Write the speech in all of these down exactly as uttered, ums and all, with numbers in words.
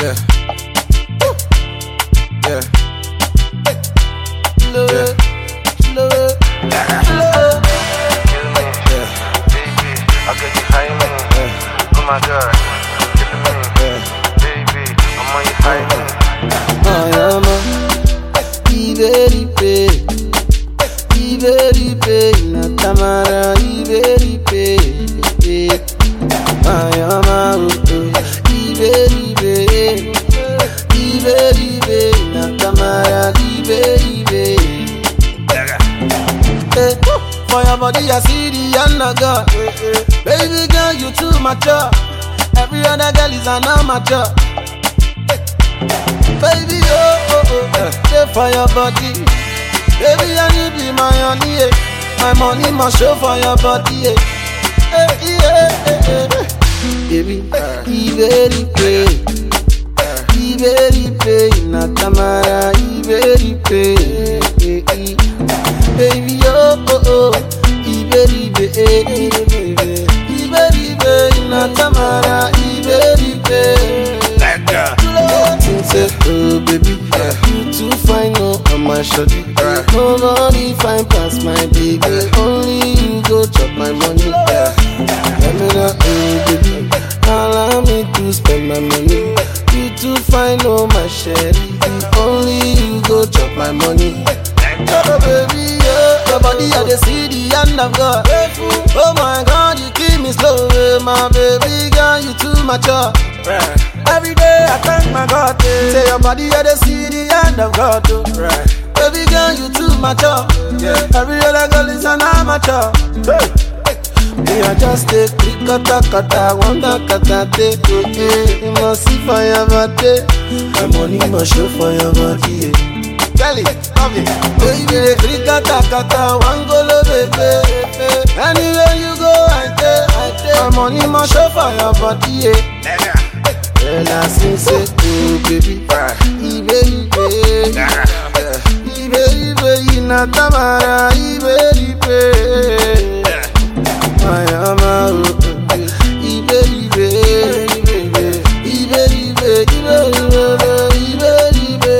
Yeah. Yeah. Slow it, slow it, slow it. Kill me, Yeah. baby. I'll get you high me. Yeah. Oh my God, kill me, Yeah. baby. I'm on you high me. I am a Iberipe, Iberipe, Natamara, Iberipe. I am a Iberipe, Iberipe, Natamara, Iberipe. Hey, for your body, I see the undergirl. Baby girl, you too mature. Every other girl is an amateur. Baby, oh, oh, oh, stay for your body. Baby, and you be my honey, eh. My money must show for your body, eh. Eh, yeah, eh, eh. Baby, Iberipe, Iberipe, Natamara, Iberipe. Baby, oh, oh, oh, Iberipe, Iberipe, Natamara, Iberipe. Say, oh baby, yeah. You too fine, no, I'm my shawty. Right. Nobody fine past my baby. Yeah. Only you go chop my money. Yeah. Let me know, oh baby, allow me to spend my money. You too fine, no, my sherry. Only you go chop my money. Oh baby, yeah. Your body, I dey see the hand of God. Oh my God, you keep me slow, my baby girl, you too mature. Right. Every day I thank my God, eh. Say your body, I dey see the hand of God, oh. Right. Baby girl, you too mature. Yeah. Every other girl is an amateur. Hey. Me I just take three kata kata, one kata take, eh. You must see for your body. My money must show for your body, eh. Tell it, love it. Baby, three kata kata, one golo baby. Anywhere you go, I take, I take. My money must show for your body, eh. Well, I sing, say, oh, baby, Iberipe, Iberipe, Natamara, Iberipe. I am a Iberipe, Iberipe, Iberipe, Iberipe.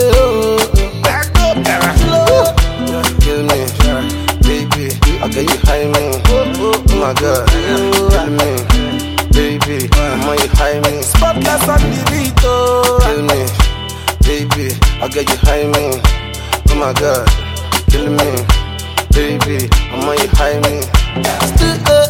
Kill me, baby. I'll get you high me. Oh my God, kill me. Baby, I'm on you high me. Spotless on the beat, oh. Kill me, baby. I'll get you high me. Oh my God, kill me, baby. I'm on you high me. Still,